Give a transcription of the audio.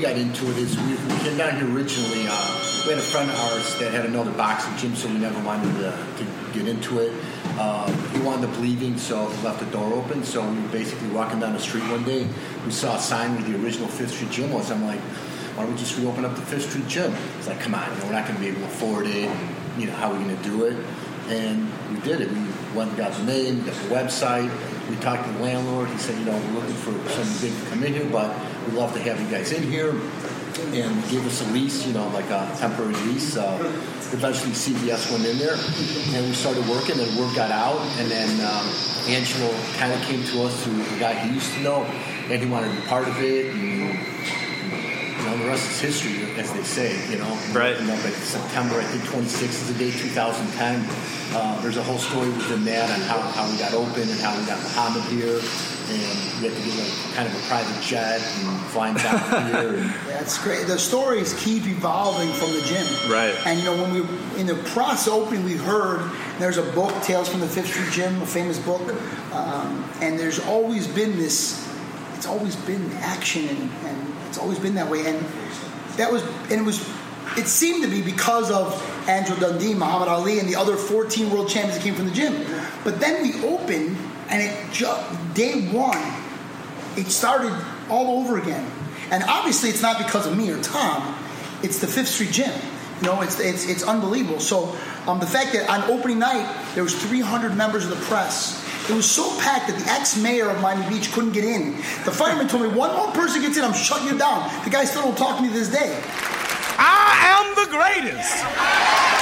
got into it is we came down here originally. We had a friend of ours that had another boxing gym, so we never wanted to get into it. He wound up leaving, so he left the door open. So we were basically walking down the street one day. We saw a sign where the original Fifth Street Gym was. I'm like, why don't we just reopen up the Fifth Street Gym? It's like, come on, we're not going to be able to afford it. And, how are we going to do it? And we did it. We went and got the name, got the website. We talked to the landlord. He said, we're looking for somebody big to come in here, but we'd love to have you guys in here. And gave us a lease, like a temporary lease. Eventually CVS went in there, and we started working, and word got out. And then Angelo kind of came to us through a guy he used to know, and he wanted to be part of it. And the rest is history, as they say, Right. Like September, I think 26th is the day, 2010. There's a whole story within that on how we got open and how we got Muhammad here. And we had to get kind of a private jet and flying down here. And that's great. The stories keep evolving from the gym. Right. And, when we in the process of opening, we heard there's a book, Tales from the Fifth Street Gym, a famous book. And there's always been it's always been action and it's always been that way. And it seemed to be because of Andrew Dundee, Muhammad Ali, and the other 14 world champions that came from the gym. But then we opened, and day one, it started all over again. And obviously, it's not because of me or Tom. It's the Fifth Street Gym. It's unbelievable. So the fact that on opening night there was 300 members of the press. It was so packed that the ex-mayor of Miami Beach couldn't get in. The fireman told me, one more person gets in, I'm shutting you down. The guy still don't talk to me to this day. I am the greatest.